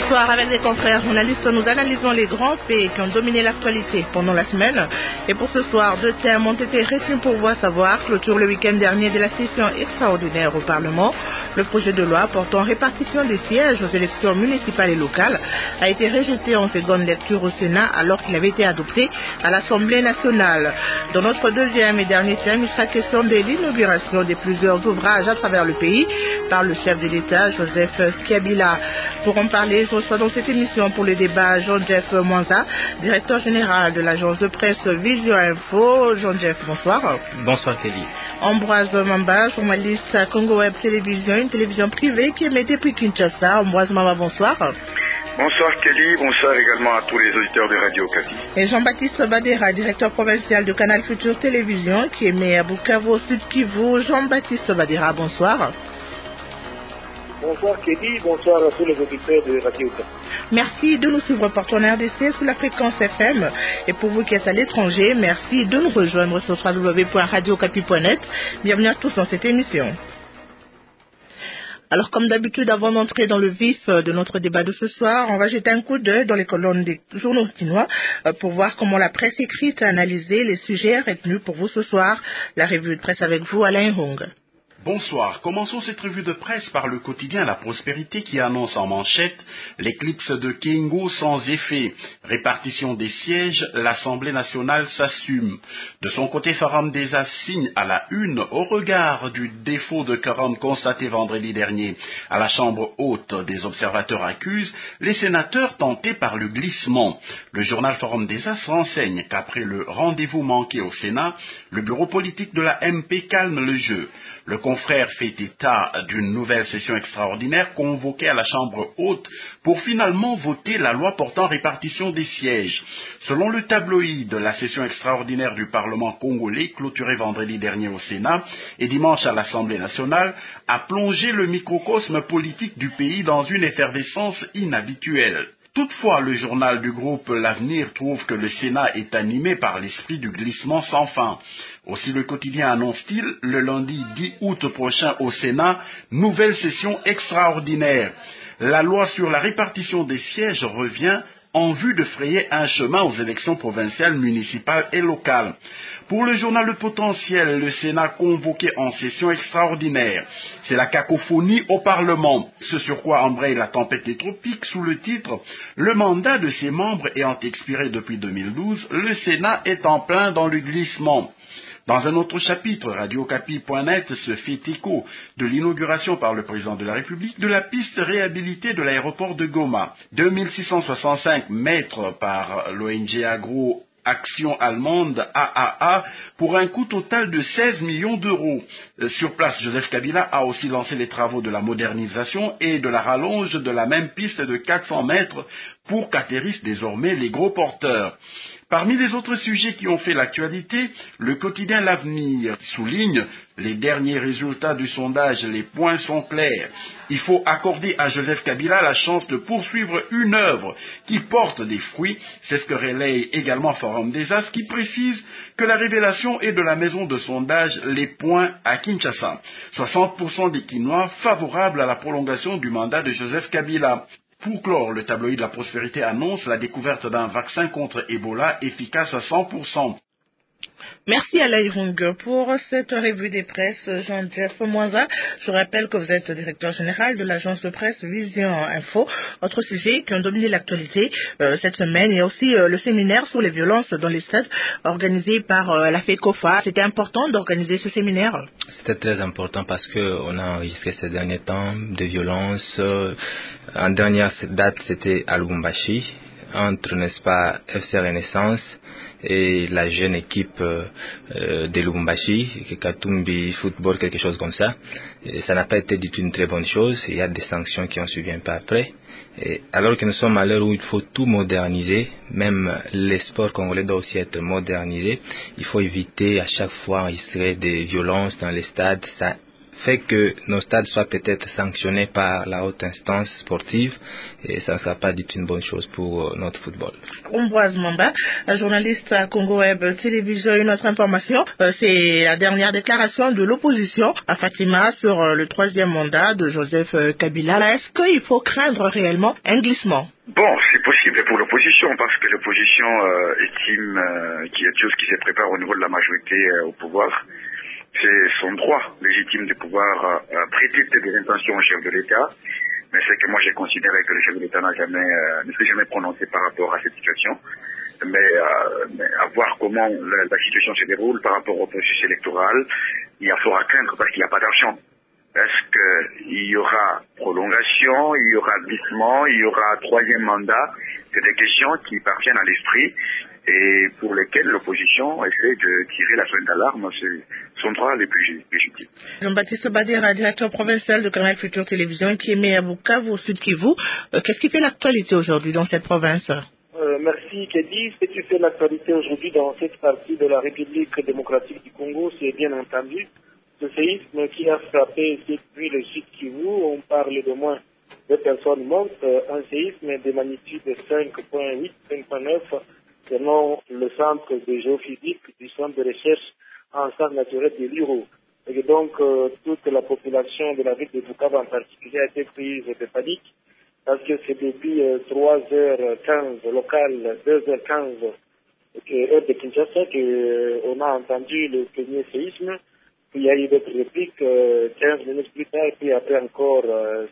soir, avec des confrères journalistes, nous analysons les grands faits qui ont dominé l'actualité pendant la semaine. Et pour ce soir, deux thèmes ont été retenus pour vous savoir. Clôture le week-end dernier de la session extraordinaire au Parlement. Le projet de loi portant répartition des sièges aux élections municipales et locales a été rejeté en seconde lecture au Sénat alors qu'il avait été adopté à l'Assemblée nationale. Dans notre deuxième et dernier thème, il sera question de l'inauguration de plusieurs ouvrages à travers le pays par le chef de l'État, Joseph Kabila. Pour en parler, je reçois dans cette émission pour le débat Jean-Jeff Mwanza, directeur général de l'agence de presse Vision Info. Jean-Jeff, bonsoir. Bonsoir Kelly. Ambroise Mamba, journaliste à Congo Web Télévision, une télévision privée qui émet depuis Kinshasa. Ambroise Mamba, bonsoir. Bonsoir Kelly, bonsoir également à tous les auditeurs de Radio Okapi. Et Jean-Baptiste Badera, directeur provincial de Canal Futur Télévision qui émet à Bukavu, Sud Kivu. Jean-Baptiste Badera, bonsoir. Bonsoir Kelly, bonsoir à tous les auditeurs de Radio Okapi. Merci de nous suivre partout en RDC sous la fréquence FM. Et pour vous qui êtes à l'étranger, merci de nous rejoindre sur www.radiocapi.net. Bienvenue à tous dans cette émission. Alors, comme d'habitude, avant d'entrer dans le vif de notre débat de ce soir, on va jeter un coup d'œil dans les colonnes des journaux chinois pour voir comment la presse écrite a analysé les sujets retenus pour vous ce soir. La revue de presse avec vous, Alain Hong. Bonsoir. Commençons cette revue de presse par le quotidien La Prospérité qui annonce en manchette l'éclipse de Kengo sans effet. Répartition des sièges, l'Assemblée nationale s'assume. De son côté, Forum des As signe à la une au regard du défaut de quorum constaté vendredi dernier. À la Chambre haute, des observateurs accusent les sénateurs tentés par le glissement. Le journal Forum des As renseigne qu'après le rendez-vous manqué au Sénat, le bureau politique de la MP calme le jeu. Le confrère fait état d'une nouvelle session extraordinaire convoquée à la Chambre haute pour finalement voter la loi portant répartition des sièges. Selon le tabloïd, la session extraordinaire du Parlement congolais, clôturée vendredi dernier au Sénat et dimanche à l'Assemblée nationale, a plongé le microcosme politique du pays dans une effervescence inhabituelle. Toutefois, le journal du groupe L'Avenir trouve que le Sénat est animé par l'esprit du glissement sans fin. Aussi le quotidien annonce-t-il, le lundi 10 août prochain au Sénat, nouvelle session extraordinaire. La loi sur la répartition des sièges revient en vue de frayer un chemin aux élections provinciales, municipales et locales. Pour le journal Le Potentiel, le Sénat convoqué en session extraordinaire. C'est la cacophonie au Parlement. Ce sur quoi embraye la tempête des tropiques sous le titre « Le mandat de ses membres ayant expiré depuis 2012, le Sénat est en plein dans le glissement ». Dans un autre chapitre, radiocapi.net se fait écho de l'inauguration par le président de la République de la piste réhabilitée de l'aéroport de Goma. 2665 mètres par l'ONG Agro Action allemande AAA pour un coût total de 16 millions d'euros. Sur place, Joseph Kabila a aussi lancé les travaux de la modernisation et de la rallonge de la même piste de 400 mètres pour qu'atterrissent désormais les gros porteurs. Parmi les autres sujets qui ont fait l'actualité, le quotidien L'Avenir souligne les derniers résultats du sondage, les points sont clairs. Il faut accorder à Joseph Kabila la chance de poursuivre une œuvre qui porte des fruits. C'est ce que relaye également Forum des As qui précise que la révélation est de la maison de sondage Les Points à Kinshasa. 60% des Kinois favorables à la prolongation du mandat de Joseph Kabila. Pour clore, le tabloïd de La Prospérité annonce la découverte d'un vaccin contre Ebola efficace à 100%. Merci Alain Hong pour cette revue des presses. Jean-Jeff Mwanza, je rappelle que vous êtes directeur général de l'agence de presse Vision Info. Autre sujet qui ont dominé l'actualité cette semaine, il y a aussi le séminaire sur les violences dans les stades organisé par la FECOFA. C'était important d'organiser ce séminaire? C'était très important parce qu'on a enregistré ces derniers temps de violences. En dernière date, c'était à Lubumbashi, entre, n'est-ce pas, FC Renaissance et la jeune équipe de Lubumbashi, Katumbi Football, quelque chose comme ça. Et ça n'a pas été du tout une très bonne chose. Il y a des sanctions qui ont suivi un peu après. Et alors que nous sommes à l'heure où il faut tout moderniser, même les sports congolais doivent aussi être modernisés, il faut éviter à chaque fois enregistrer des violences dans les stades. Ça fait que nos stades soient peut-être sanctionnés par la haute instance sportive, et ça ne sera pas du tout une bonne chose pour notre football. Ambroise Mamba, journaliste à Congo Web Télévision. Une autre information, c'est la dernière déclaration de l'opposition à Fatima sur le 3e mandat de Joseph Kabila. Est-ce qu'il faut craindre réellement un glissement? Bon, c'est possible pour l'opposition, parce que l'opposition estime qu'il y a des choses qui se préparent au niveau de la majorité au pouvoir. C'est son droit légitime de pouvoir prêter des intentions au chef de l'État. Mais c'est que moi j'ai considéré que le chef de l'État ne s'est jamais prononcé par rapport à cette situation. Mais à voir comment la situation se déroule par rapport au processus électoral, il y a fort à craindre parce qu'il n'y a pas d'argent. Est-ce qu'il y aura prolongation, il y aura glissement, il y aura 3e mandat? C'est des questions qui parviennent à l'esprit et pour lesquelles l'opposition essaie de tirer la sonnette d'alarme. C'est son droit le plus légitime. Jean-Baptiste Badera, directeur provincial de Canal Futur Télévision, qui émet à Bukavu, au Sud Kivu. Qu'est-ce qui fait l'actualité aujourd'hui dans cette province? Merci Kedi. Ce qui fait l'actualité aujourd'hui dans cette partie de la République démocratique du Congo, c'est bien entendu ce séisme qui a frappé depuis le Sud Kivu. On parle de moins de personnes mortes, un séisme de magnitude 5.8, 5.9 selon le centre de géophysique du centre de recherche en sciences naturelles de l'Iro. Et donc toute la population de la ville de Bukavu en particulier a été prise de panique parce que c'est depuis 3h15 local, 2h15 heure de Kinshasa qu'on a entendu le premier séisme. Puis il y a eu d'autres répliques 15 minutes plus tard, puis après encore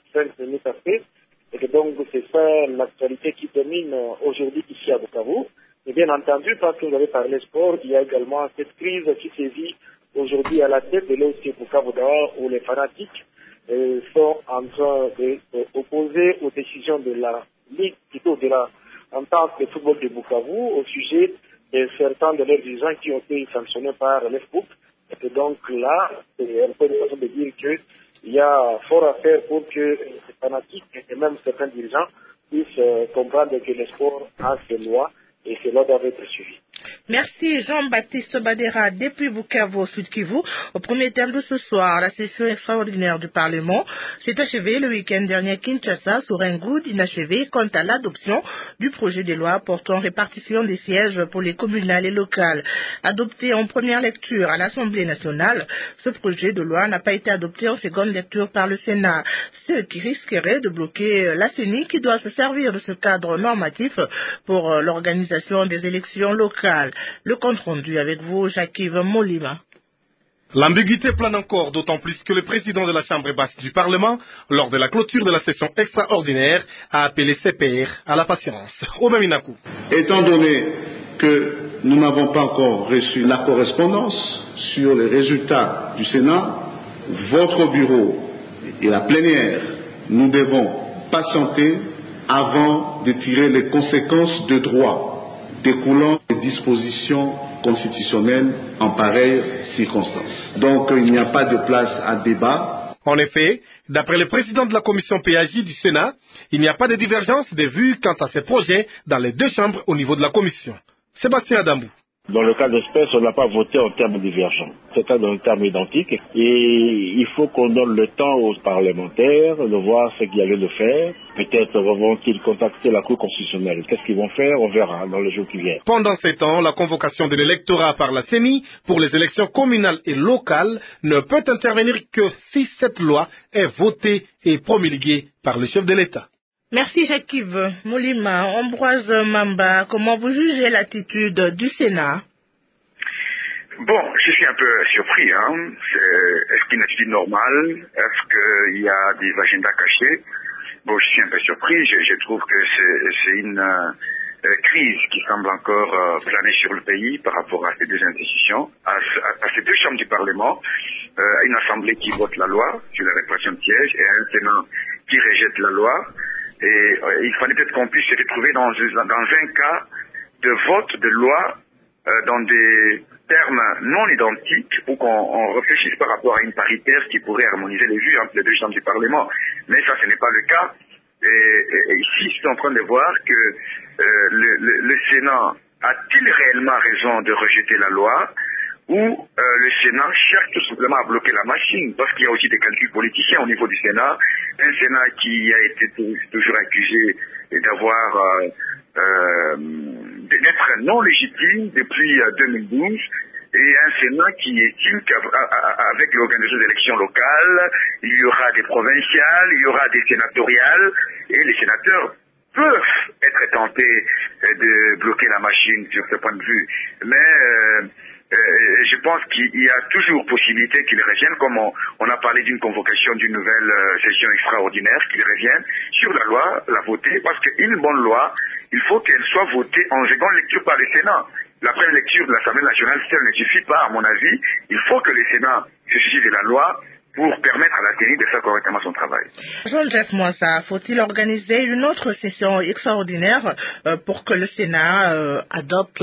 5 minutes après. Et donc c'est ça l'actualité qui domine aujourd'hui ici à Bukavu. Et bien entendu, parce que vous avez parlé sport, il y a également cette crise qui sévit aujourd'hui à la tête de l'OC Bukavu d'Or, où les fanatiques sont en train d'opposer aux décisions de la Ligue, plutôt de la entente de football de Bukavu, au sujet de certains de leurs dirigeants qui ont été sanctionnés par l'FBUC. Et donc là, c'est un peu une façon de dire qu'il y a fort à faire pour que les fanatiques et même certains dirigeants puissent comprendre que le sport a ses lois et ces lois doivent être suivies. Merci Jean-Baptiste Badera depuis Bukavu au Sud Kivu. Au premier terme de ce soir, la session extraordinaire du Parlement s'est achevée le week-end dernier à Kinshasa sur un goût d'inachevé quant à l'adoption du projet de loi portant répartition des sièges pour les communales et locales. Adopté en première lecture à l'Assemblée nationale, ce projet de loi n'a pas été adopté en seconde lecture par le Sénat, ce qui risquerait de bloquer la CENI qui doit se servir de ce cadre normatif pour l'organisation des élections locales. Le compte rendu avec vous, Jacques-Yves Molima. L'ambiguïté plane encore, d'autant plus que le président de la Chambre basse du Parlement, lors de la clôture de la session extraordinaire, a appelé CPR à la patience. Oumé Minakou. Étant donné que nous n'avons pas encore reçu la correspondance sur les résultats du Sénat, votre bureau et la plénière, nous devons patienter avant de tirer les conséquences de droit découlant des dispositions constitutionnelles en pareille circonstance. Donc il n'y a pas de place à débat. En effet, d'après le président de la commission PAJ du Sénat, il n'y a pas de divergence de vues quant à ces projets dans les deux chambres au niveau de la commission. Sébastien Adambou. Dans le cas d'espèce, on n'a pas voté en termes divergents. C'était dans le terme identique. Et il faut qu'on donne le temps aux parlementaires de voir ce qu'ils allaient le faire. Peut-être vont-ils contacter la Cour constitutionnelle. Qu'est-ce qu'ils vont faire? On verra dans les jours qui viennent. Pendant ces temps, la convocation de l'électorat par la CENI pour les élections communales et locales ne peut intervenir que si cette loi est votée et promulguée par le chef de l'État. Merci Jacques-Yves Molima. Ambroise Mamba, comment vous jugez l'attitude du Sénat? Bon, je suis un peu surpris. Est-ce qu'il y a une attitude normale? Est-ce qu'il y a des agendas cachés? Bon, je suis un peu surpris. Je trouve que c'est une crise qui semble encore planer sur le pays par rapport à ces deux institutions, à ces deux chambres du Parlement, une assemblée qui vote la loi sur la répartition de sièges et un Sénat qui rejette la loi. Et il fallait peut-être qu'on puisse se retrouver dans un cas de vote de loi dans des termes non identiques pour qu'on réfléchisse par rapport à une paritaire qui pourrait harmoniser les vues entre les deux chambres du Parlement. Mais ça, ce n'est pas le cas. Et ici, je suis en train de voir que le Sénat a-t-il réellement raison de rejeter la loi où le Sénat cherche tout simplement à bloquer la machine, parce qu'il y a aussi des calculs politiciens au niveau du Sénat. Un Sénat qui a été toujours accusé d'avoir d'être non légitime depuis 2012, et un Sénat qui estime qu'avec l'organisation d'élections locales, il y aura des provinciales, il y aura des sénatoriales, et les sénateurs peuvent être tentés de bloquer la machine sur ce point de vue. Mais je pense qu'il y a toujours possibilité qu'ils reviennent, comme on a parlé d'une convocation d'une nouvelle session extraordinaire, qu'ils reviennent sur la loi, la voter, parce qu'une bonne loi, il faut qu'elle soit votée en seconde lecture par le Sénat. La première lecture de l'Assemblée nationale, seule ne suffit pas, à mon avis. Il faut que le Sénat se saisisse de la loi pour permettre à la CENI de faire correctement son travail. Jean-Jacques Moissa, faut-il organiser une autre session extraordinaire pour que le Sénat adopte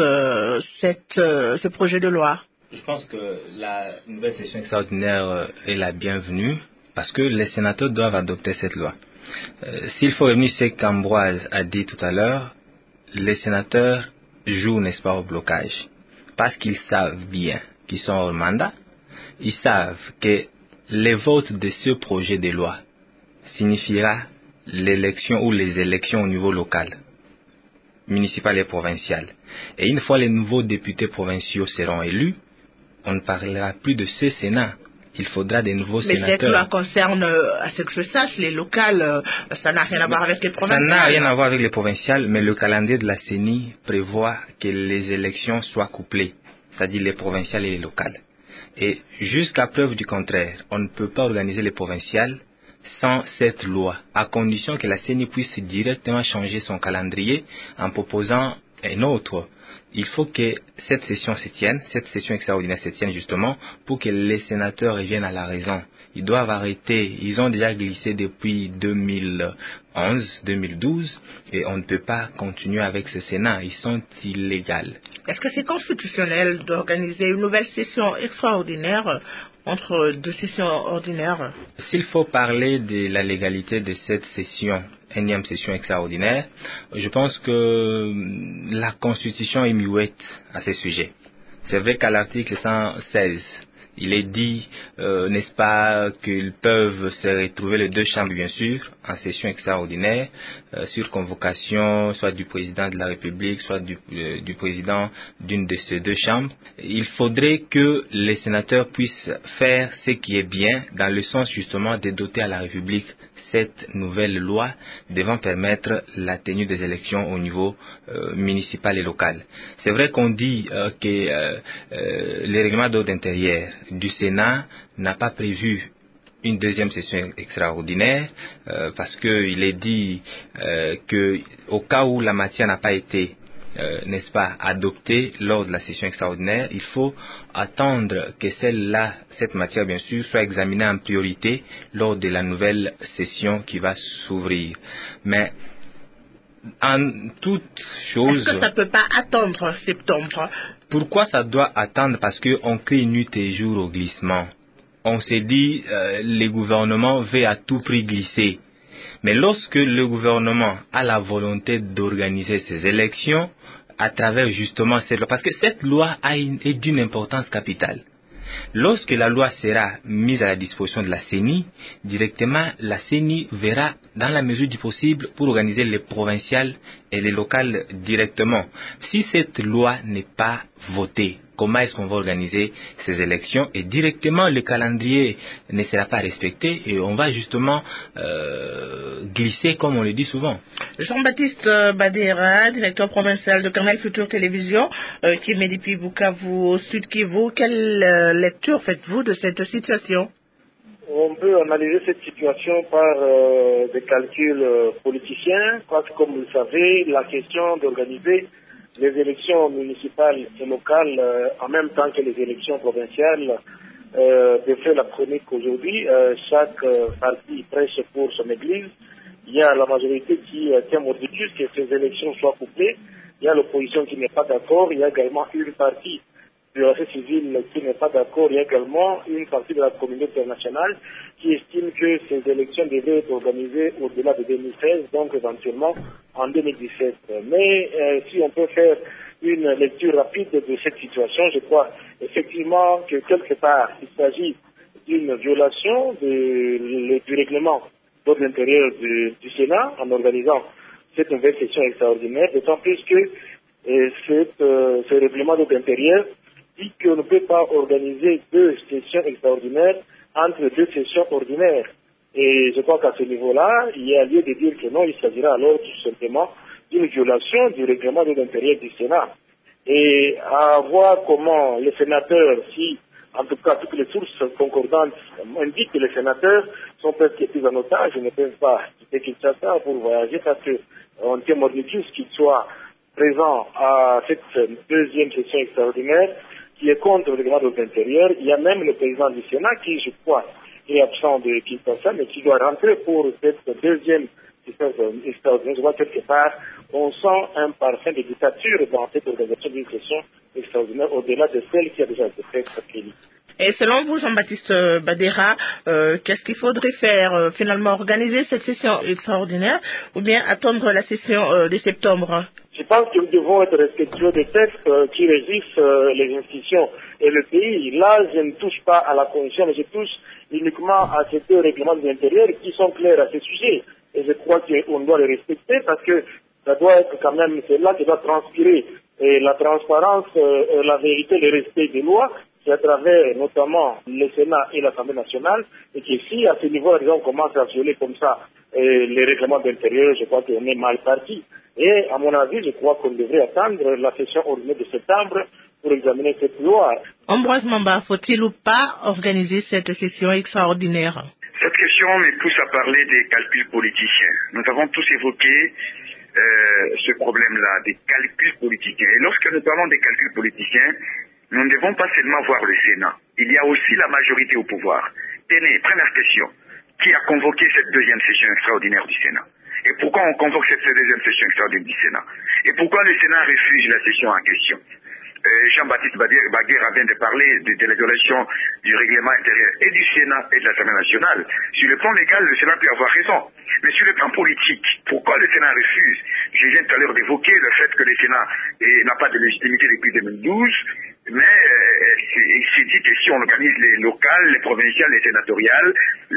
ce projet de loi? Je pense que la nouvelle session extraordinaire est la bienvenue parce que les sénateurs doivent adopter cette loi. S'il faut revenir sur ce qu'Ambroise a dit tout à l'heure, les sénateurs jouent, n'est-ce pas, au blocage parce qu'ils savent bien qu'ils sont hors mandat. Ils savent que les votes de ce projet de loi signifiera l'élection ou les élections au niveau local, municipal et provincial. Et une fois les nouveaux députés provinciaux seront élus, on ne parlera plus de ce Sénat. Il faudra des nouveaux sénateurs. Mais cette loi concerne, à ce que je sache, les locales, ça n'a rien à voir avec les provinciales. Ça n'a rien à voir avec les provinciales, mais le calendrier de la CENI prévoit que les élections soient couplées, c'est-à-dire les provinciales et les locales. Et jusqu'à preuve du contraire, on ne peut pas organiser les provinciales sans cette loi, à condition que la CENI puisse directement changer son calendrier en proposant un autre. Il faut que cette session se tienne, cette session extraordinaire se tienne justement pour que les sénateurs reviennent à la raison. Ils doivent arrêter, ils ont déjà glissé depuis 2011, 2012 et on ne peut pas continuer avec ce Sénat, ils sont illégaux. Est-ce que c'est constitutionnel d'organiser une nouvelle session extraordinaire entre deux sessions ordinaires? S'il faut parler de la légalité de cette session, énième session extraordinaire, je pense que la Constitution est muette à ce sujet. C'est vrai qu'à l'article 116, il est dit, n'est-ce pas, qu'ils peuvent se retrouver les deux chambres, bien sûr, en session extraordinaire, sur convocation, soit du président de la République, soit du président d'une de ces deux chambres. Il faudrait que les sénateurs puissent faire ce qui est bien, dans le sens justement de doter à la République cette nouvelle loi devant permettre la tenue des élections au niveau municipal et local. C'est vrai qu'on dit que le règlement d'ordre intérieur du Sénat n'a pas prévu une deuxième session extraordinaire parce qu'il est dit que au cas où la matière n'a pas été n'est-ce pas, adoptée lors de la session extraordinaire, il faut attendre que celle-là, cette matière bien sûr, soit examinée en priorité lors de la nouvelle session qui va s'ouvrir. Mais en toute chose... Est-ce que ça ne peut pas attendre septembre? Pourquoi ça doit attendre? Parce qu'on crie nuit et jour au glissement. On s'est dit, le gouvernement veut à tout prix glisser. Mais lorsque le gouvernement a la volonté d'organiser ces élections à travers justement cette loi, parce que cette loi est d'une importance capitale. Lorsque la loi sera mise à la disposition de la CENI, directement la CENI verra dans la mesure du possible pour organiser les provinciales et les locales directement. Si cette loi n'est pas votée, comment est-ce qu'on va organiser ces élections? Et directement le calendrier ne sera pas respecté et on va justement glisser comme on le dit souvent. Jean-Baptiste Badera, directeur provincial de Canal Futur Télévision, qui est depuis Bukavu au Sud Kivu. Quelle lecture faites-vous de cette situation? On peut analyser cette situation par des calculs politiciens, parce que comme vous le savez, la question d'organiser les élections municipales et locales en même temps que les élections provinciales de fait la chronique aujourd'hui. Chaque parti prêche pour son église. Il y a la majorité qui tient mordicus que ces élections soient couplées. Il y a l'opposition qui n'est pas d'accord. Il y a également une partie de la société civile qui n'est pas d'accord. Il y a également une partie de la communauté internationale qui estime que ces élections devaient être organisées au-delà de 2016, donc éventuellement en 2017. Mais si on peut faire une lecture rapide de cette situation, je crois effectivement que quelque part il s'agit d'une violation du règlement d'ordre intérieur du Sénat en organisant cette nouvelle session extraordinaire, d'autant plus que ce règlement d'ordre intérieur dit qu'on ne peut pas organiser 2 sessions extraordinaires entre 2 sessions ordinaires. Et je crois qu'à ce niveau-là, il y a lieu de dire que non, il s'agira alors tout simplement d'une violation du règlement d'ordre intérieur du Sénat. Et à voir comment les sénateurs, si en tout cas toutes les sources concordantes indiquent que les sénateurs sont presque pris en otage et ne peuvent pas quitter Kinshasa pour voyager parce qu'on tient mordicus qu'ils soient présents à cette 2e session extraordinaire qui est contre le règlement d'ordre intérieur. Il y a même le président du Sénat qui, je crois, est absent de Kinshasa, mais qui doit rentrer pour cette 2e session extraordinaire. Je vois quelque part, on sent un parfum de dictature dans cette organisation d'une session extraordinaire, au-delà de celle qui a déjà été faite par Kéli. Et selon vous, Jean-Baptiste Badera, qu'est-ce qu'il faudrait faire finalement, organiser cette session extraordinaire ou bien attendre la session de septembre? Je pense que nous devons être respectueux des textes qui régissent les institutions et le pays. Là, je ne touche pas à la Constitution, mais je touche uniquement à ces 2 règlements de l'intérieur qui sont clairs à ce sujet. Et je crois qu'on doit les respecter parce que ça doit être quand même, c'est là que doit transpirer la transparence, la vérité, le respect des lois, c'est à travers notamment le Sénat et l'Assemblée nationale, et que si à ce niveau, on commence à violer comme ça les règlements d'intérieur, je crois qu'on est mal parti. Et à mon avis, je crois qu'on devrait attendre la session ordinaire de septembre pour examiner cette loi. Ambroise Mamba, faut-il ou pas organiser cette session extraordinaire? Cette question me pousse à parler des calculs politiciens. Nous avons tous évoqué ce problème-là, des calculs politiciens. Et lorsque nous parlons des calculs politiciens, nous ne devons pas seulement voir le Sénat. Il y a aussi la majorité au pouvoir. Tenez, première question. Qui a convoqué cette 2e session extraordinaire du Sénat? Et pourquoi on convoque cette 2e session extraordinaire du Sénat? Et pourquoi le Sénat refuse la session en question? Jean-Baptiste Badera vient de parler de la violation du règlement intérieur et du Sénat et de l'Assemblée nationale. Sur le plan légal, le Sénat peut avoir raison. Mais sur le plan politique, pourquoi le Sénat refuse? Je viens tout à l'heure d'évoquer le fait que le Sénat n'a pas de légitimité depuis 2012, mais il s'est dit que si on organise les locales, les provinciales, les sénatoriales,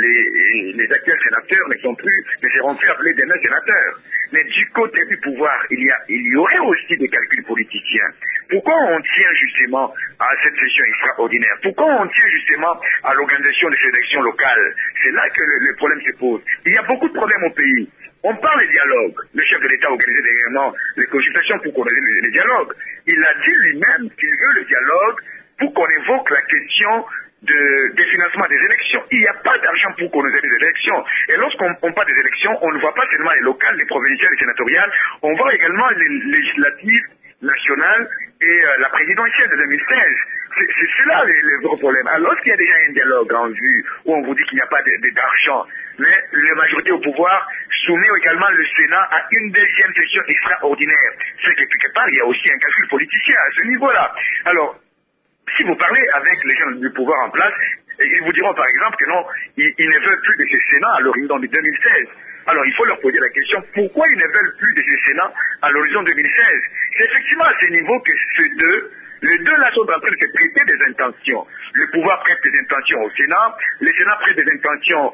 les actuels sénateurs ne seront plus appelés des mêmes sénateurs. Mais du côté du pouvoir, il y aurait aussi des calculs politiciens. Pourquoi on tient justement à cette session extraordinaire? Pourquoi on tient justement à l'organisation de ces élections locales? C'est là que le problème se pose. Il y a beaucoup de problèmes au pays. On parle de dialogue. Le chef de l'État a organisé dernièrement les consultations pour qu'on ait les dialogues. Il a dit lui-même qu'il veut le dialogue pour qu'on évoque la question des financements des élections. Il n'y a pas d'argent pour qu'on ait des élections. Et lorsqu'on parle des élections, on ne voit pas seulement les locales, les provinciales, les sénatoriales, on voit également les législatives nationales et la présidentielle de 2016. C'est là les gros problèmes. Alors lorsqu'il y a déjà un dialogue en vue, où on vous dit qu'il n'y a pas d'argent, mais la majorité au pouvoir soumet également le Sénat à une 2e session extraordinaire. C'est que quelque part, il y a aussi un calcul politicien à ce niveau-là. Alors, si vous parlez avec les gens du pouvoir en place, ils vous diront par exemple que non, ils ne veulent plus de ce Sénat à l'horizon de 2016. Alors il faut leur poser la question, pourquoi ils ne veulent plus de ce Sénat à l'horizon 2016? C'est effectivement à ce niveau que les deux là sont en train de se prêter des intentions. Le pouvoir prête des intentions au Sénat, le Sénat prête des intentions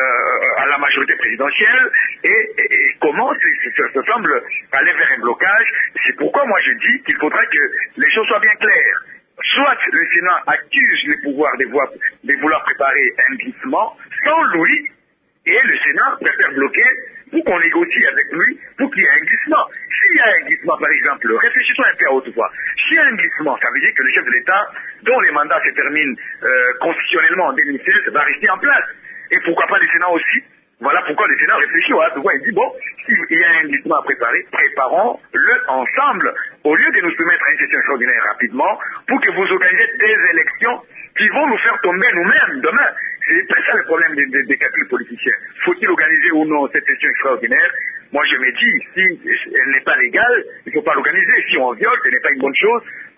à la majorité présidentielle, et comment ça semble aller vers un blocage. C'est pourquoi moi je dis qu'il faudra que les choses soient bien claires. Soit le Sénat accuse le pouvoir de vouloir préparer un glissement sans lui, et le Sénat préfère bloquer pour qu'on négocie avec lui pour qu'il y ait un glissement. S'il y a un glissement, par exemple, réfléchissons un peu à haute voix. S'il y a un glissement, ça veut dire que le chef de l'État, dont les mandats se terminent constitutionnellement en 2016, va rester en place. Et pourquoi pas le Sénat aussi? Voilà pourquoi le Sénat réfléchit à il dit, bon, s'il y a un glissement à préparer, préparons-le ensemble, au lieu de nous soumettre à une session extraordinaire rapidement, pour que vous organisez des élections qui vont nous faire tomber nous-mêmes demain. C'est ça le problème des calculs politiciens. Faut-il organiser ou non cette session extraordinaire? Moi, je me dis, si elle n'est pas légale, il ne faut pas l'organiser. Si on viole, ce n'est pas une bonne chose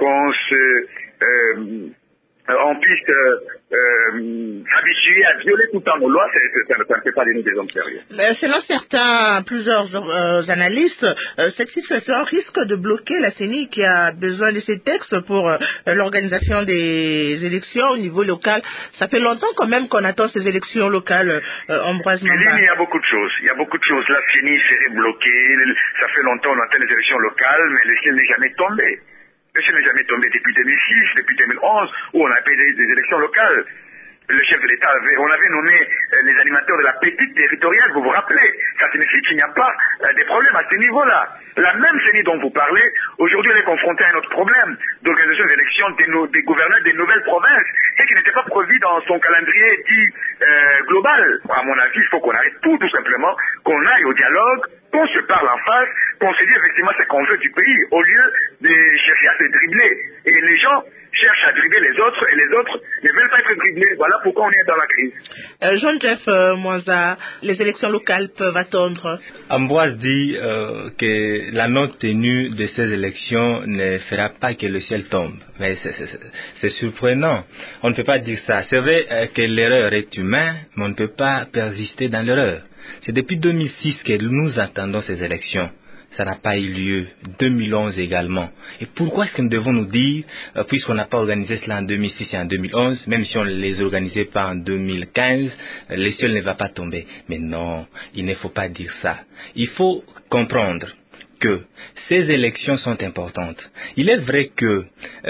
on puisse s'habituer à violer tout le temps nos lois, ça ne fait pas de nous des hommes sérieux. Selon plusieurs analystes, cette situation risque de bloquer la CENI qui a besoin de ces textes pour l'organisation des élections au niveau local. Ça fait longtemps quand même qu'on attend ces élections locales, Ambroise Mamba. Il y a beaucoup de choses. La CENI serait bloquée. Ça fait longtemps qu'on attend les élections locales, mais le ciel n'est jamais tombé. Le ciel n'est jamais tombé depuis 2006, depuis 2011, où on a fait des élections locales. Le chef de l'État on avait nommé les animateurs de la petite territoriale, vous vous rappelez. Ça signifie qu'il n'y a pas des problèmes à ce niveau-là. La même CENI dont vous parlez, aujourd'hui elle est confrontée à un autre problème d'organisation des élections des gouverneurs des nouvelles provinces, et qui n'était pas prévu dans son calendrier dit global. À mon avis, il faut qu'on arrête tout simplement, qu'on aille au dialogue, qu'on se parle en face, qu'on se dise effectivement ce qu'on veut du pays, au lieu de chercher à se dribbler. Et les gens cherchent à dribbler les autres, et les autres ne veulent pas être dribblés. Voilà pourquoi on est dans la crise. Jean-Jeff Mwanza, les élections locales peuvent attendre. Ambroise dit que la non-tenue de ces élections ne fera pas que le ciel tombe. Mais c'est surprenant. On ne peut pas dire ça. C'est vrai que l'erreur est humaine, mais on ne peut pas persister dans l'erreur. C'est depuis 2006 que nous attendons ces élections. Ça n'a pas eu lieu. 2011 également. Et pourquoi est-ce que nous devons nous dire, puisqu'on n'a pas organisé cela en 2006 et en 2011, même si on ne les organisait pas en 2015, le ciel ne va pas tomber. Mais non, il ne faut pas dire ça. Il faut comprendre que ces élections sont importantes. Il est vrai que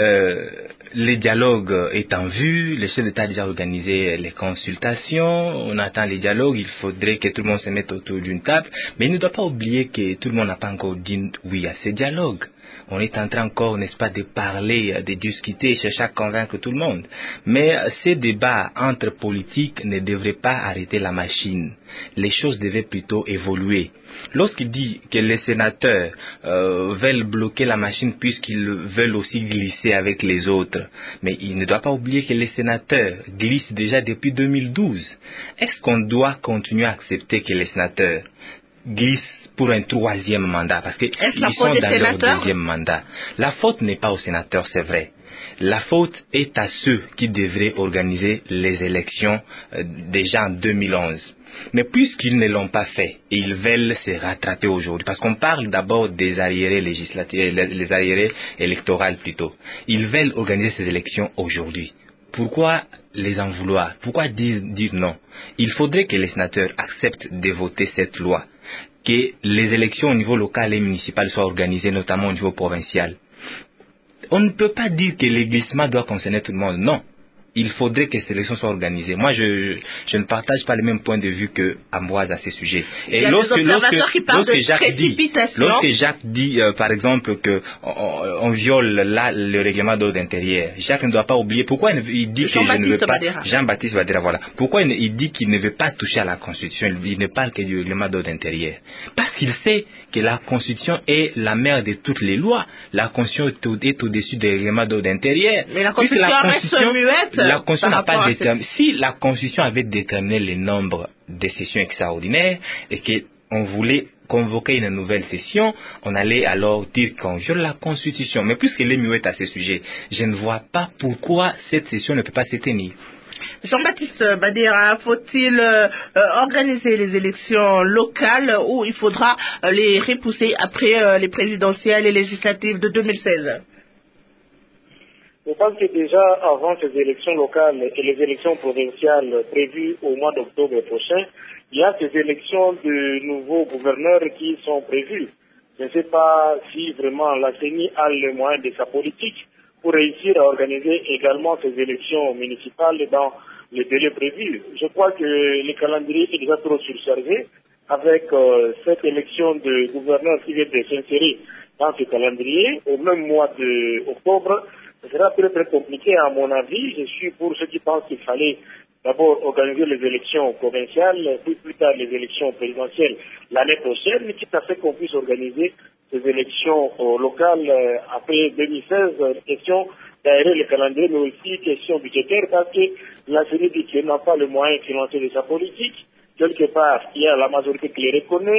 les dialogues est en vue, le chef d'État a déjà organisé les consultations, on attend les dialogues, il faudrait que tout le monde se mette autour d'une table, mais il ne doit pas oublier que tout le monde n'a pas encore dit oui à ces dialogues. On est en train encore, n'est-ce pas, de parler, de discuter, chercher à convaincre tout le monde. Mais ces débats entre politiques ne devraient pas arrêter la machine. Les choses devaient plutôt évoluer. Lorsqu'il dit que les sénateurs veulent bloquer la machine puisqu'ils veulent aussi glisser avec les autres, mais il ne doit pas oublier que les sénateurs glissent déjà depuis 2012. Est-ce qu'on doit continuer à accepter que les sénateurs glissent pour un troisième mandat, parce qu'ils sont dans leur deuxième mandat? La faute n'est pas aux sénateurs, c'est vrai. La faute est à ceux qui devraient organiser les élections déjà en 2011. Mais puisqu'ils ne l'ont pas fait, et ils veulent se rattraper aujourd'hui, parce qu'on parle d'abord des arriérés législatifs, les arriérés électorales plutôt. Ils veulent organiser ces élections aujourd'hui. Pourquoi les en vouloir? Pourquoi dire non? Il faudrait que les sénateurs acceptent de voter cette loi, que les élections au niveau local et municipal soient organisées, notamment au niveau provincial. On ne peut pas dire que les glissements doivent concerner tout le monde, non. Il faudrait que ces élections soient organisées. Moi, je ne partage pas le même point de vue que Ambroise à ce sujet. Et lorsque Jacques dit, par exemple, que on viole là le règlement d'ordre intérieur, Jacques ne doit pas oublier pourquoi il dit que je ne veux pas. Jean-Baptiste Badera, voilà. Pourquoi il dit qu'il ne veut pas toucher à la Constitution? Il ne parle que du règlement d'ordre intérieur. Parce qu'il sait que la Constitution est la mère de toutes les lois. La Constitution est au-dessus des règlements d'ordre intérieur. Mais la Constitution reste muette. La Constitution n'a pas déterminé. Si la Constitution avait déterminé le nombre de sessions extraordinaires et qu'on voulait convoquer une nouvelle session, on allait alors dire qu'on viole la Constitution. Mais puisqu'elle est muette à ce sujet, je ne vois pas pourquoi cette session ne peut pas se tenir. Jean-Baptiste Badera, faut-il organiser les élections locales ou il faudra les repousser après les présidentielles et législatives de 2016? Je pense que déjà avant ces élections locales et les élections provinciales prévues au mois d'octobre prochain, il y a ces élections de nouveaux gouverneurs qui sont prévues. Je ne sais pas si vraiment la CENI a les moyens de sa politique pour réussir à organiser également ces élections municipales dans les délais prévus. Je crois que le calendrier est déjà trop surchargé avec cette élection de gouverneurs qui vient de s'insérer dans ce calendrier au même mois d'octobre. Ce sera très compliqué à mon avis. Je suis pour ceux qui pensent qu'il fallait d'abord organiser les élections provinciales, puis plus tard les élections présidentielles l'année prochaine, quitte à ce qu'on puisse organiser ces élections locales après 2016. Question d'aérer le calendrier, mais aussi question budgétaire, parce que la CENI dit qu'elle n'a pas le moyen financier de sa politique. Quelque part, il y a la majorité qui les reconnaît.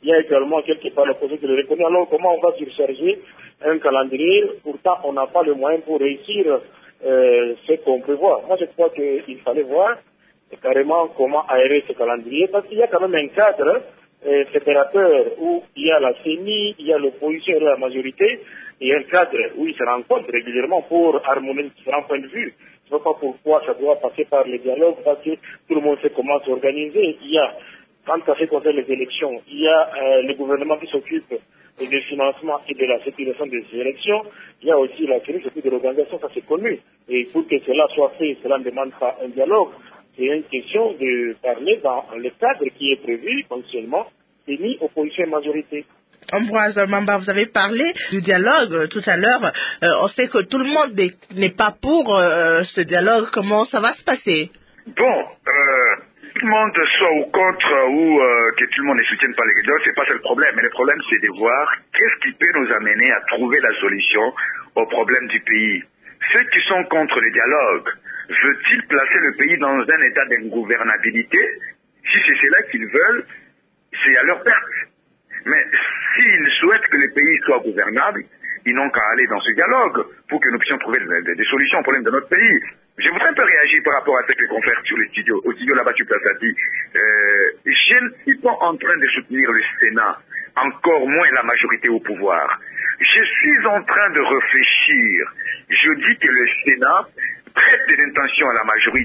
Il y a également quelque part le projet de le reconnaître. Alors comment on va surcharger un calendrier? Pourtant, on n'a pas le moyen pour réussir ce qu'on prévoit. Moi, je crois qu'il fallait voir carrément comment aérer ce calendrier, parce qu'il y a quand même un cadre fédérateur où il y a la CENI, il y a l'opposition et la majorité, il y a un cadre où ils se rencontrent régulièrement pour harmoniser différents points de vue. Je ne sais pas pourquoi ça doit passer par le dialogue, parce que tout le monde sait comment s'organiser. Il y a, quand ça fait concerne les élections, il y a le gouvernement qui s'occupe du financement et de la sécurisation des élections. Il y a aussi la CENI qui s'occupe de l'organisation, ça c'est connu. Et pour que cela soit fait, cela ne demande pas un dialogue. C'est une question de parler dans le cadre qui est prévu, fonctionnement, CENI, opposition et majorité. Ambroise Mamba, vous avez parlé du dialogue tout à l'heure. On sait que tout le monde n'est pas pour ce dialogue. Comment ça va se passer? Bon, tout le monde soit ou contre ou que tout le monde ne soutienne pas les dialogues, c'est pas ça le problème. Mais le problème, c'est de voir qu'est-ce qui peut nous amener à trouver la solution aux problèmes du pays. Ceux qui sont contre le dialogue, veulent-ils placer le pays dans un état d'ingouvernabilité? Si c'est cela qu'ils veulent, c'est à leur perte. Mais s'ils souhaitent que le pays soit gouvernable, ils n'ont qu'à aller dans ce dialogue pour que nous puissions trouver des solutions aux problèmes de notre pays. Je voudrais un peu réagir par rapport à ce que confrère sur le studio. Au studio là-bas, tu places à dire. Je ne suis pas en train de soutenir le Sénat, encore moins la majorité au pouvoir. Je suis en train de réfléchir. Je dis que le Sénat prête des intentions à la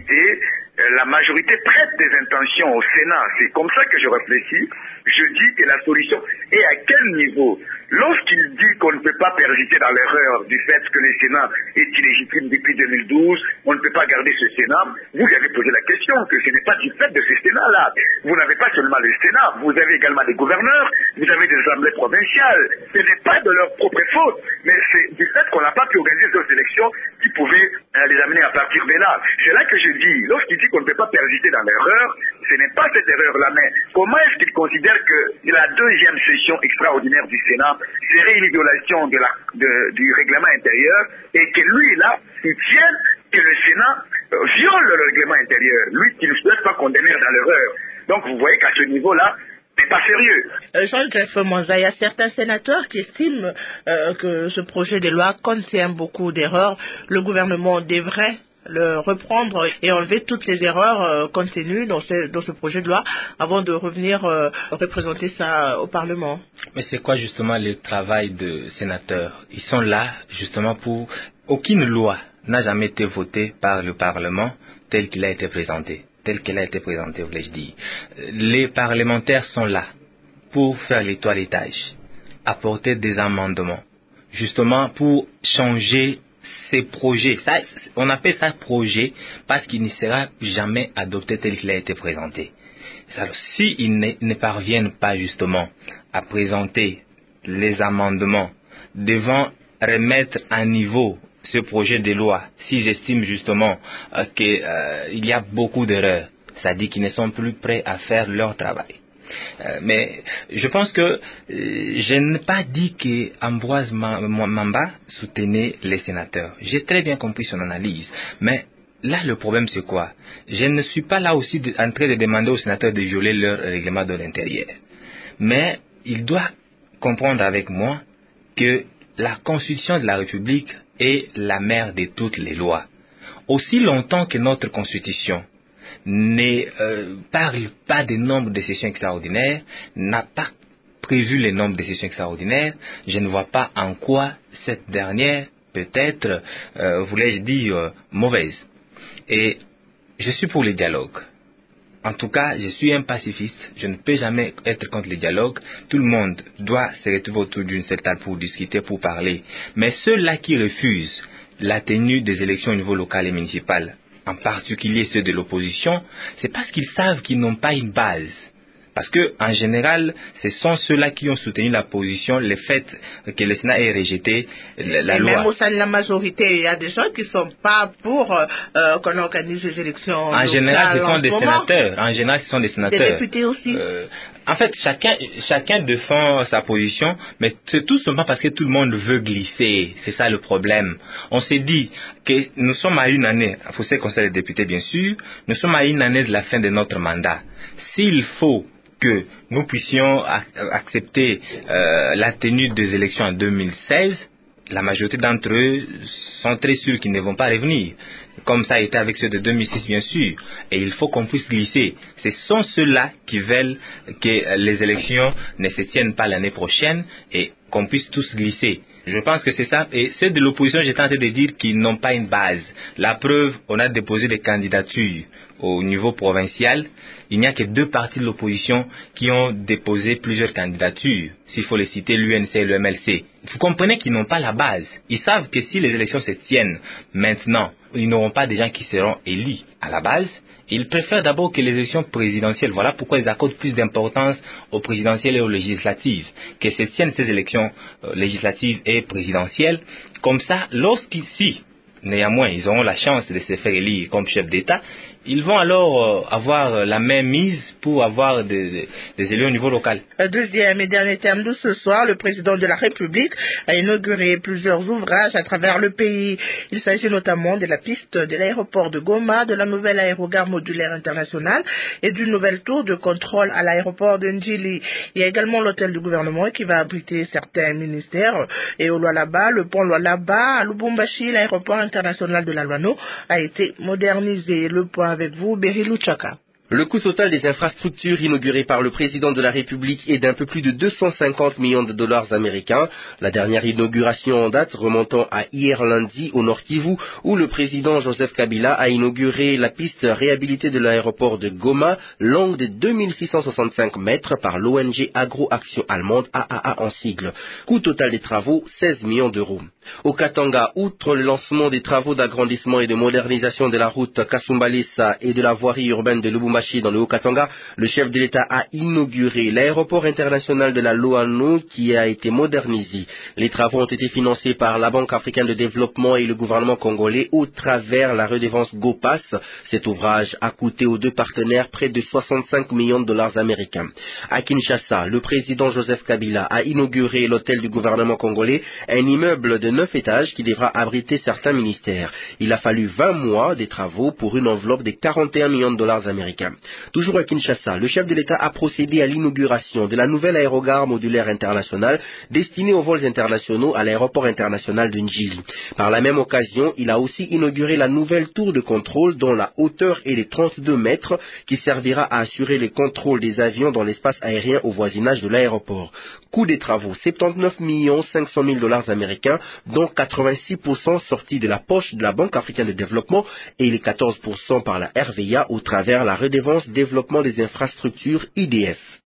majorité prête des intentions au Sénat. C'est comme ça que je réfléchis. Je dis que la solution est à quel niveau? Lorsqu'il dit qu'on ne peut pas persister dans l'erreur du fait que le Sénat est illégitime depuis 2012, on ne peut pas garder ce Sénat, vous lui avez posé la question que ce n'est pas du fait de ce Sénat-là. Vous n'avez pas seulement le Sénat, vous avez également des gouverneurs, vous avez des assemblées provinciales. Ce n'est pas de leur propre faute, mais c'est du fait qu'on n'a pas pu organiser ces élections qui pouvaient les amener à partir de là. C'est là que je dis, lorsqu'il dit qu'on ne peut pas persister dans l'erreur, ce n'est pas cette erreur-là, mais comment est-ce qu'il considère que la deuxième session extraordinaire du Sénat serait une violation du règlement intérieur et que lui, là, soutienne que le Sénat viole le règlement intérieur, lui qui ne souhaite pas condamner dans l'erreur. Donc vous voyez qu'à ce niveau-là, c'est pas sérieux. Jean-Jacques Monza, il y a certains sénateurs qui estiment que ce projet de loi contient beaucoup d'erreurs. Le gouvernement devrait le reprendre et enlever toutes les erreurs contenues dans ce projet de loi avant de revenir représenter ça au Parlement. Mais c'est quoi justement le travail de sénateurs? Ils sont là justement pour... Aucune loi n'a jamais été votée par le Parlement tel qu'il a été présenté. Tel qu'elle a été présentée, voulais-je dire. Les parlementaires sont là pour faire les toilettages, apporter des amendements, justement pour changer ces projets. Ça, on appelle ça projet parce qu'il ne sera jamais adopté tel qu'il a été présenté. Alors, s'ils ne parviennent pas justement à présenter les amendements devant remettre à niveau ce projet de loi, s'ils estiment justement qu'il y a beaucoup d'erreurs, c'est-à-dire qu'ils ne sont plus prêts à faire leur travail. Mais je pense que je n'ai pas dit que Ambroise Mamba soutenait les sénateurs. J'ai très bien compris son analyse, mais là le problème c'est quoi? Je ne suis pas là aussi en train de demander aux sénateurs de violer leur règlement de l'intérieur, mais il doit comprendre avec moi que la Constitution de la République est la mère de toutes les lois. Aussi longtemps que notre Constitution ne parle pas des nombres de sessions extraordinaires, n'a pas prévu les nombres de sessions extraordinaires, je ne vois pas en quoi cette dernière peut être, voulais-je dire, mauvaise. Et je suis pour le dialogue. En tout cas, je suis un pacifiste, je ne peux jamais être contre le dialogue. Tout le monde doit se retrouver autour d'une seule table pour discuter, pour parler. Mais ceux-là qui refusent la tenue des élections au niveau local et municipal, en particulier ceux de l'opposition, c'est parce qu'ils savent qu'ils n'ont pas une base. Parce que, en général, ce sont ceux-là qui ont soutenu la position, le fait que le Sénat ait rejeté la loi. Même au sein de la majorité, il y a des gens qui ne sont pas pour qu'on organise les élections. En général, ce sont des sénateurs. En général, ce sont des sénateurs. Des députés aussi. En fait, chacun défend sa position, mais c'est tout simplement parce que tout le monde veut glisser. C'est ça le problème. On s'est dit que nous sommes à une année, il faut se conseiller les députés bien sûr, nous sommes à une année de la fin de notre mandat. S'il faut que nous puissions accepter la tenue des élections en 2016, la majorité d'entre eux sont très sûrs qu'ils ne vont pas revenir, comme ça a été avec ceux de 2006 bien sûr, et il faut qu'on puisse glisser. Ce sont ceux-là qui veulent que les élections ne se tiennent pas l'année prochaine et qu'on puisse tous glisser. Je pense que c'est ça, et ceux de l'opposition, j'ai tenté de dire qu'ils n'ont pas une base. La preuve, on a déposé des candidatures au niveau provincial. Il n'y a que 2 partis de l'opposition qui ont déposé plusieurs candidatures. S'il faut les citer, l'UNC et le MLC. Vous comprenez qu'ils n'ont pas la base. Ils savent que si les élections se tiennent maintenant, ils n'auront pas des gens qui seront élus à la base. Ils préfèrent d'abord que les élections présidentielles, voilà pourquoi ils accordent plus d'importance aux présidentielles et aux législatives, que se tiennent ces élections législatives et présidentielles. Comme ça, lorsqu'ici, néanmoins, ils auront la chance de se faire élire comme chef d'État, ils vont alors avoir la même mise pour avoir des élus au niveau local. Deuxième et dernier terme de ce soir, le président de la République a inauguré plusieurs ouvrages à travers le pays. Il s'agit notamment de la piste de l'aéroport de Goma, de la nouvelle aérogare modulaire internationale et d'une nouvelle tour de contrôle à l'aéroport de Njili. Il y a également l'hôtel du gouvernement qui va abriter certains ministères. Et au Lualaba, le pont Lualaba, à Lubumbashi, l'aéroport international de la Luano a été modernisé. Le point avec vous, Berilou Chaka. Le coût total des infrastructures inaugurées par le président de la République est d'un peu plus de 250 millions de dollars américains. La dernière inauguration en date remontant à hier lundi au Nord Kivu, où le président Joseph Kabila a inauguré la piste réhabilitée de l'aéroport de Goma, longue de 2665 mètres par l'ONG Agro-Action allemande AAA en sigle. Coût total des travaux, 16 millions d'euros. Au Katanga, outre le lancement des travaux d'agrandissement et de modernisation de la route Kasumbalesa et de la voirie urbaine de Lubumbashi dans le Haut-Katanga, le chef de l'État a inauguré l'aéroport international de la Luano qui a été modernisé. Les travaux ont été financés par la Banque africaine de développement et le gouvernement congolais au travers la redevance GOPAS. Cet ouvrage a coûté aux 2 partenaires près de 65 millions de dollars américains. À Kinshasa, le président Joseph Kabila a inauguré l'hôtel du gouvernement congolais, un immeuble de 9 étages qui devra abriter certains ministères. Il a fallu 20 mois des travaux pour une enveloppe de 41 millions de dollars américains. Toujours à Kinshasa, le chef de l'État a procédé à l'inauguration de la nouvelle aérogare modulaire internationale destinée aux vols internationaux à l'aéroport international de Njili. Par la même occasion, il a aussi inauguré la nouvelle tour de contrôle dont la hauteur est de 32 mètres qui servira à assurer les contrôles des avions dans l'espace aérien au voisinage de l'aéroport. Coût des travaux, 79 500 000 dollars américains, dont 86% sortis de la poche de la Banque africaine de développement et les 14% par la RVA au travers la redevance développement des infrastructures IDF.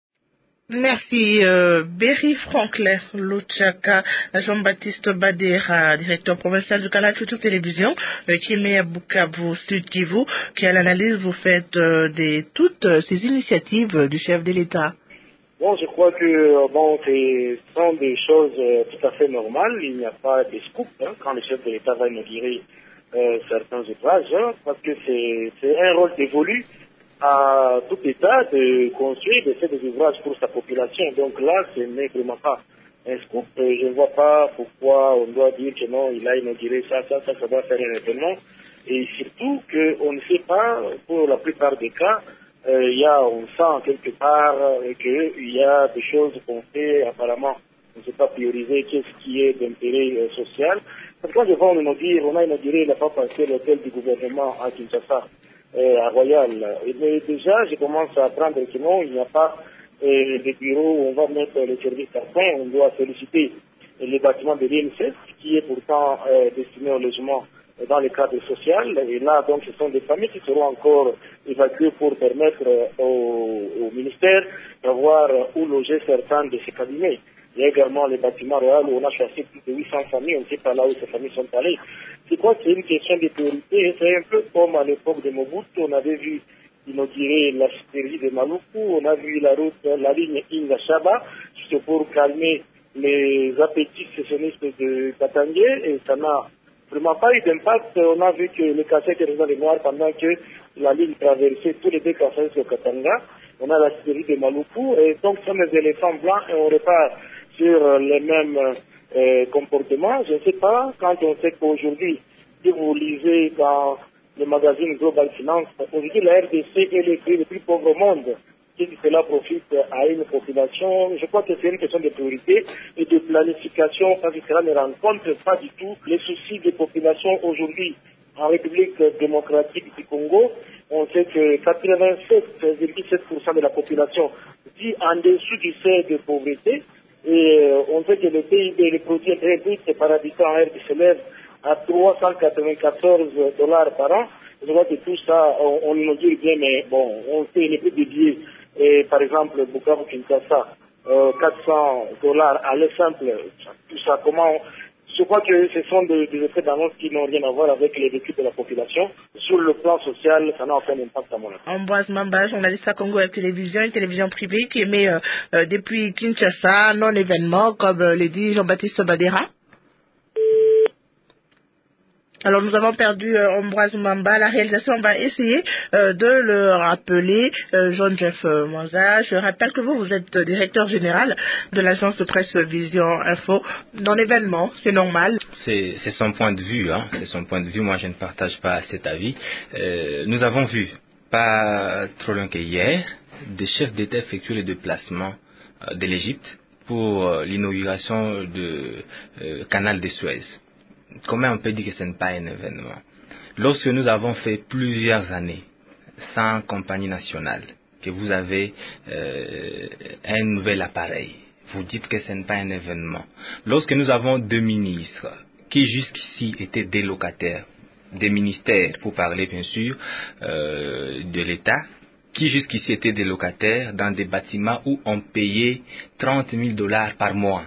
Merci Berry Franklin Luchaka, Jean-Baptiste Badera, directeur provincial du canal Futur Télévision, qui est à Bukavu, Sud Kivu, quelle analyse vous faites de toutes ces initiatives du chef de l'État? Bon, je crois que ce sont des choses tout à fait normales. Il n'y a pas de scoop quand le chef de l'État va inaugurer certains ouvrages, parce que c'est un rôle dévolu à tout État de construire, de faire des ouvrages pour sa population. Donc là, ce n'est vraiment pas un scoop. Je ne vois pas pourquoi on doit dire que non, il a inauguré ça doit faire un événement. Et surtout qu'on ne sait pas, pour la plupart des cas, on sent quelque part qu'il y a des choses qu'on fait, apparemment, on ne sait pas prioriser qu'est-ce qui est d'intérêt social. Parce que quand je vois on a inauguré la fois passée l'hôtel du gouvernement à Kinshasa, à Royal. Mais déjà, je commence à apprendre que non, il n'y a pas des bureaux où on va mettre les services à point. On doit solliciter les bâtiments de l'INSES, qui est pourtant destiné au logement dans le cadre social. Et là, donc, ce sont des familles qui seront encore évacuées pour permettre au ministère d'avoir où loger certains de ces cabinets. Il y a également les bâtiments royaux où on a chassé plus de 800 familles. On ne sait pas là où ces familles sont allées. Je crois que c'est une question de priorité. C'est un peu comme à l'époque de Mobutu. On avait vu inaugurer la superie de Maluku. On a vu la ligne Inga-Shaba, juste pour calmer les appétits sécessionnistes de Katangé. Et ça n'a vraiment pas eu d'impact. On a vu que les Kassais étaient restés les Noirs pendant que la ligne traversait tous les deux Kassais de Katanga. On a la superie de Maluku. Et donc, ce sont des éléphants blancs et on repart sur les mêmes comportements. Je ne sais pas, quand on sait qu'aujourd'hui, si vous lisez dans le magazine Global Finance, aujourd'hui la RDC est le pays le plus pauvre au monde. que cela profite à une population. Je crois que c'est une question de priorité et de planification parce que cela ne rencontre pas du tout les soucis des populations aujourd'hui. En République démocratique du Congo, on sait que 87,7% de la population vit en dessous du seuil de pauvreté et on sait que le PIB, le produit intérieur brut par habitant en RDC s'élève à $394 par an. Je vois que tout ça, on nous dit bien, mais bon, on sait les prix des billets. Et par exemple, Bukavu Kinshasa, $400 à l'exemple, tout ça, comment... Je crois que ce sont des effets d'annonce qui n'ont rien à voir avec les vécus de la population. Sur le plan social, ça n'a aucun impact à mon avis. Ambroise Mamba, journaliste à Congo Web Télévision, une télévision privée qui émet depuis Kinshasa, non-événement, comme le dit Jean-Baptiste Badera. Alors nous avons perdu Ambroise Mamba. La réalisation va essayer de le rappeler. Jean-Jeff Mwanza, je rappelle que vous êtes directeur général de l'agence de presse Vision Info. Dans l'événement, c'est normal. C'est son point de vue, hein. C'est son point de vue. Moi, je ne partage pas cet avis. Nous avons vu, pas trop loin qu'hier, des chefs d'État effectuer le déplacement de l'Égypte pour l'inauguration du canal de Suez. Comment on peut dire que ce n'est pas un événement? Lorsque nous avons fait plusieurs années sans compagnie nationale, que vous avez un nouvel appareil, vous dites que ce n'est pas un événement. Lorsque nous avons deux ministres qui jusqu'ici étaient des locataires, des ministères, pour parler bien sûr de l'État, qui jusqu'ici étaient des locataires dans des bâtiments où on payait $30,000 par mois.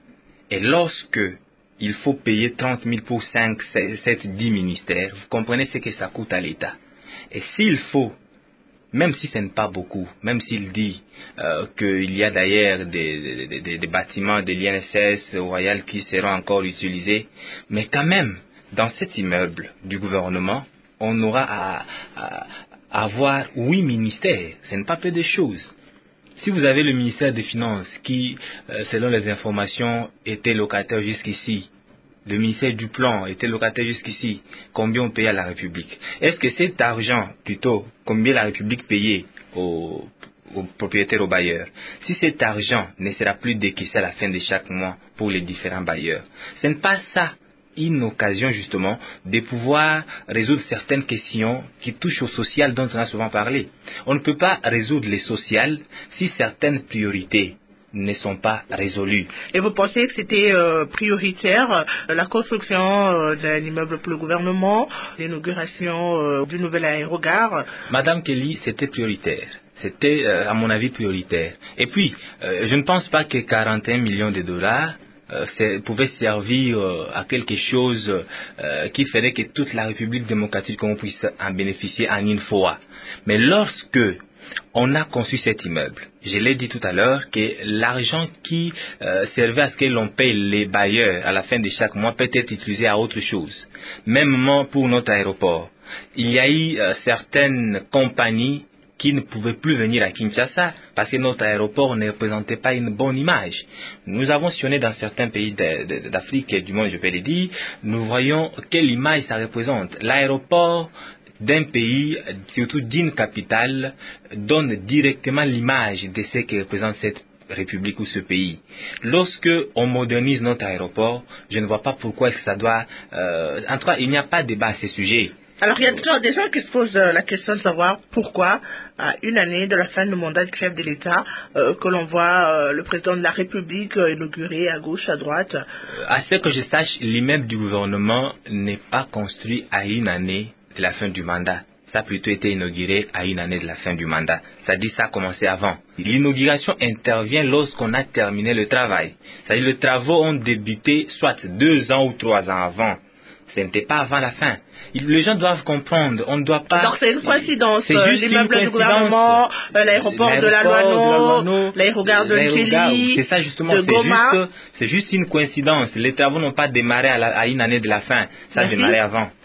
Et lorsque il faut payer 30 000 pour 5, 7, 10 ministères. Vous comprenez ce que ça coûte à l'État. Et s'il faut, même si ce n'est pas beaucoup, même s'il dit qu'il y a d'ailleurs des bâtiments de l'INSS Royal qui seront encore utilisés, mais quand même, dans cet immeuble du gouvernement, on aura à avoir 8 ministères. Ce n'est pas peu de choses. Si vous avez le ministère des Finances qui, selon les informations, était locataire jusqu'ici, le ministère du Plan était locataire jusqu'ici, combien on payait à la République? Est-ce que cet argent, plutôt, combien la République payait aux propriétaires, aux bailleurs, si cet argent ne sera plus décaissé à la fin de chaque mois pour les différents bailleurs, ce n'est pas ça une occasion justement de pouvoir résoudre certaines questions qui touchent au social dont on a souvent parlé. On ne peut pas résoudre les sociales si certaines priorités ne sont pas résolues. Et vous pensez que c'était prioritaire, la construction d'un immeuble pour le gouvernement, l'inauguration du nouvel aérogare? Madame Kelly, c'était prioritaire. C'était, à mon avis, prioritaire. Et puis, je ne pense pas que 41 millions de dollars pouvait servir à quelque chose qui ferait que toute la République démocratique qu'on puisse en bénéficier en une fois. Mais lorsque on a conçu cet immeuble, je l'ai dit tout à l'heure, que l'argent qui servait à ce que l'on paye les bailleurs à la fin de chaque mois peut être utilisé à autre chose. Même pour notre aéroport. Il y a eu certaines compagnies qui ne pouvaient plus venir à Kinshasa parce que notre aéroport ne représentait pas une bonne image. Nous avons sillonné dans certains pays d'Afrique et du monde, je peux le dire, nous voyons quelle image ça représente. L'aéroport d'un pays, surtout d'une capitale, donne directement l'image de ce que représente cette République ou ce pays. Lorsque on modernise notre aéroport, je ne vois pas pourquoi ça doit... en tout cas, il n'y a pas de débat à ce sujet. Alors, il y a des gens qui se posent la question de savoir pourquoi, à une année de la fin du mandat du chef de l'État, que l'on voit le président de la République inauguré à gauche, à droite. À ce que je sache, l'immeuble du gouvernement n'est pas construit à une année de la fin du mandat. Ça a plutôt été inauguré à une année de la fin du mandat. Ça dit ça a commencé avant. L'inauguration intervient lorsqu'on a terminé le travail. C'est-à-dire les travaux ont débuté soit 2 ans ou 3 ans avant. Ce n'était pas avant la fin. Les gens doivent comprendre. On ne doit pas... Donc c'est une coïncidence. L'immeuble du gouvernement, l'aéroport de la Loano, l'aérogare de Njeli, c'est ça justement. C'est juste une coïncidence. Les travaux n'ont pas démarré à une année de la fin. Ça a démarré avant.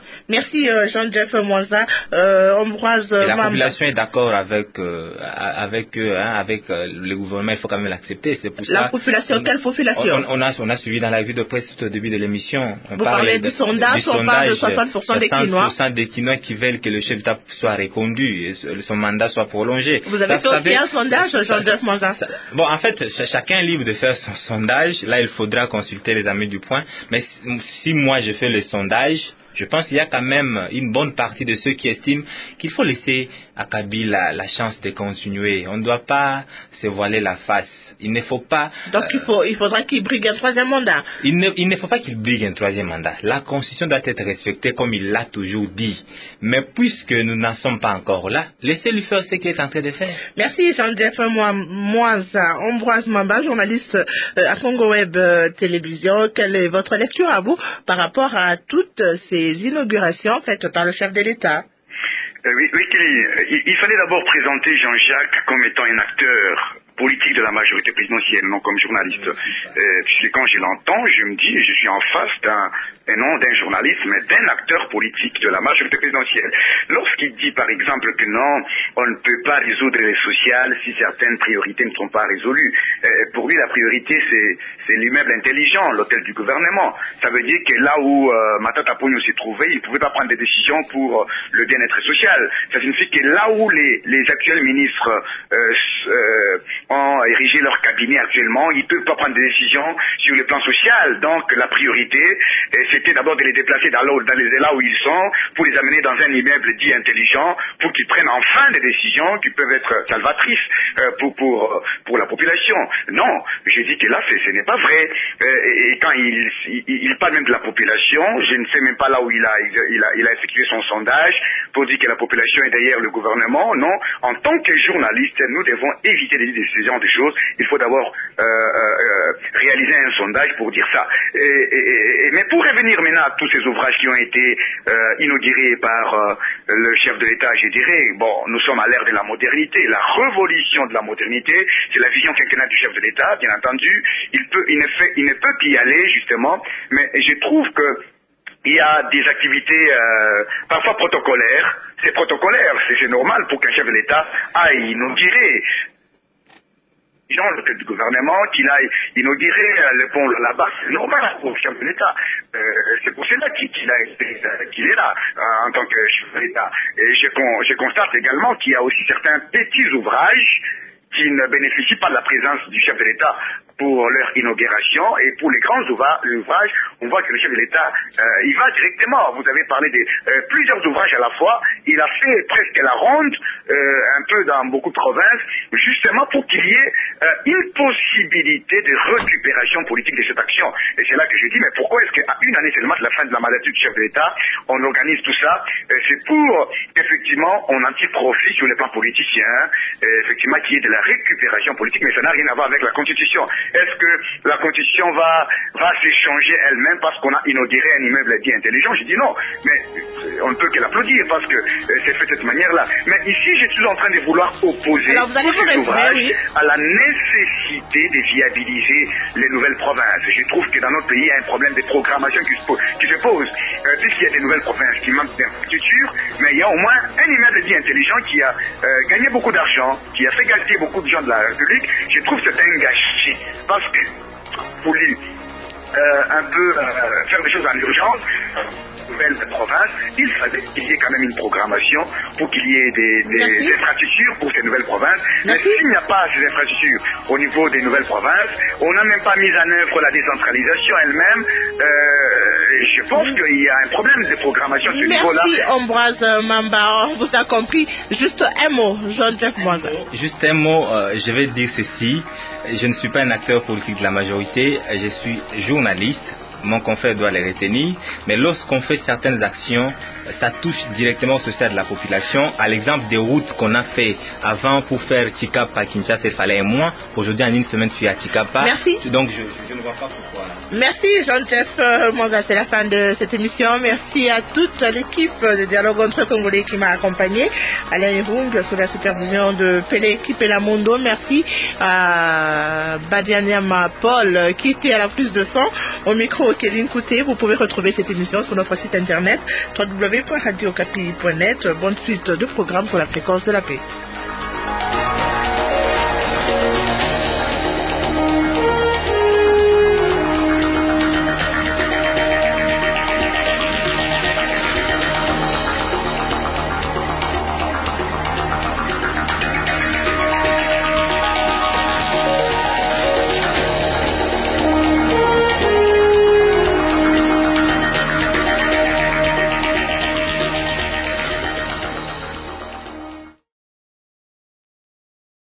Merci Jean-Jeff Mwanza. Ambroise la Mamba. population est d'accord avec eux, avec le gouvernement, il faut quand même l'accepter. C'est pour la ça, population, quelle population? On a suivi dans la vue de presse tout au début de l'émission. Vous parlez du sondage, on parle de 60% des Quinois. 60% des Quinois qui veulent que le chef d'État soit reconduit et son mandat soit prolongé. Vous avez fait aussi un sondage, Jean-Jeff Mwanza? Bon, en fait, chacun est libre de faire son sondage. Là, il faudra consulter les amis du point. Mais si moi je fais le sondage, je pense qu'il y a quand même une bonne partie de ceux qui estiment qu'il faut laisser à Kabila la chance de continuer. On ne doit pas se voiler la face. Il ne faut pas... Donc il faudra qu'il brigue un troisième mandat. Il ne faut pas qu'il brigue un troisième mandat. La Constitution doit être respectée comme il l'a toujours dit. Mais puisque nous n'en sommes pas encore là, laissez-lui faire ce qu'il est en train de faire. Merci Jean-Jeff Mwanza. Ambroise Mamba, journaliste à Congo Web Télévision. Quelle est votre lecture à vous par rapport à toutes ces inaugurations faites par le chef de l'État? Oui, Kelly, il fallait d'abord présenter Jean-Jacques comme étant un acteur politique de la majorité présidentielle, non comme journaliste. Puisque quand je l'entends, je me dis, je suis en face non d'un journaliste, mais d'un acteur politique de la majorité présidentielle. Lorsqu'il dit, par exemple, que non, on ne peut pas résoudre les sociales si certaines priorités ne sont pas résolues. Pour lui, la priorité, c'est l'immeuble intelligent, l'hôtel du gouvernement. Ça veut dire que là où Matata Ponyo s'est trouvé, il ne pouvait pas prendre des décisions pour le bien-être social. Ça signifie que là où les actuels ministres ont érigé leur cabinet actuellement, ils ne peuvent pas prendre des décisions sur le plan social. Donc la priorité, c'était d'abord de les déplacer là où ils sont, pour les amener dans un immeuble dit intelligent, pour qu'ils prennent enfin des décisions qui peuvent être salvatrices pour la population. Non, je dis que là, ce n'est pas vrai. Et quand il parle même de la population, je ne sais même pas là où il a effectué son sondage pour dire que la population est derrière le gouvernement. Non, en tant que journaliste, nous devons éviter de dire ce genre de choses. Il faut d'abord réaliser un sondage pour dire ça. Mais pour revenir maintenant à tous ces ouvrages qui ont été inaugurés par le chef de l'État, je dirais, bon, nous sommes à l'ère de la modernité, la révolution de la modernité, c'est la vision quinquennale du chef de l'État, bien entendu. Il ne peut qu'y aller, justement, mais je trouve que il y a des activités parfois protocolaires. C'est protocolaire, c'est normal pour qu'un chef de l'État aille inaugurer le gouvernement, qu'il a inauguré le pont là-bas, c'est normal pour le chef de l'État. C'est pour cela qu'il est là en tant que chef de l'État. Et je constate également qu'il y a aussi certains petits ouvrages qui ne bénéficient pas de la présence du chef de l'État pour leur inauguration, et pour les grands ouvrages, on voit que le chef de l'État, il va directement. Vous avez parlé de plusieurs ouvrages à la fois. Il a fait presque la ronde, un peu dans beaucoup de provinces, justement pour qu'il y ait une possibilité de récupération politique de cette action. Et c'est là que je dis, mais pourquoi est-ce qu'à une année seulement de la fin de la mandature du chef de l'État, on organise tout ça? C'est pour, effectivement, on en tire profit sur le plan politicien, effectivement, qu'il y ait de la récupération politique, mais ça n'a rien à voir avec la Constitution. Est-ce que la Constitution va se changer elle-même parce qu'on a inauguré un immeuble dit intelligent? Je dis non, mais on ne peut que l'applaudir parce que c'est fait de cette manière-là. Mais ici, je suis en train de vouloir opposer cet ouvrage à la nécessité de viabiliser les nouvelles provinces. Je trouve que dans notre pays, il y a un problème de programmation qui se pose. Puisqu'il y a des nouvelles provinces qui manquent d'infrastructures, mais il y a au moins un immeuble dit intelligent qui a gagné beaucoup d'argent, qui a fait gaspiller beaucoup de gens de la République. Je trouve que c'est un gâchis. Parce que, pour lui, un peu faire des choses en urgence, nouvelle province, il fallait qu'il y ait quand même une programmation pour qu'il y ait des infrastructures pour ces nouvelles provinces. Mais s'il n'y a pas ces infrastructures au niveau des nouvelles provinces, on n'a même pas mis en œuvre la décentralisation elle-même. Je pense qu'il y a un problème de programmation à ce niveau-là. Merci Ambroise Mamba, on vous a compris. Juste un mot, Jean-Jeff Mwanza. Juste un mot, je vais dire ceci. Je ne suis pas un acteur politique de la majorité, je suis journaliste. Mon confrère doit les retenir, mais lorsqu'on fait certaines actions, ça touche directement au social de la population. À l'exemple des routes qu'on a fait avant pour faire Chikapa à Kinshasa, il fallait un mois. Aujourd'hui, en une semaine, je suis à Chikapa. Merci. Donc, je ne vois pas pourquoi. Merci Jean-Jeff Mwanza, c'est la fin de cette émission. Merci à toute l'équipe de Dialogue entre Congolais qui m'a accompagné. Alain Irung, sous la supervision de Pelé Kipelamondo. Merci à Badianiama Paul qui était à la prise de son. Au micro Kéline Kouté. Vous pouvez retrouver cette émission sur notre site internet www.radiocapi.net. Bonne suite de programme pour la fréquence de la paix.